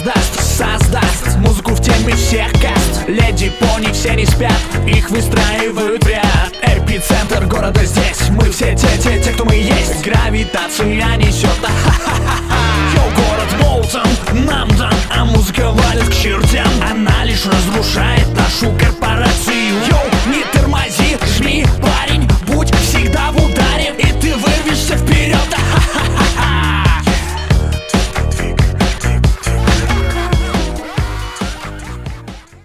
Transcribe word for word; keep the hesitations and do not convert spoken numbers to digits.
создаст, создаст музыку в теме всех каст. Леди, пони, все не спят, их выстраивают в ряд. Эпицентр города здесь, мы все те, те, те, кто мы есть. Гравитация несет, а-ха-ха-ха. Йоу, город Болтон нам дан, а музыка валит к чертям. Она лишь разрушает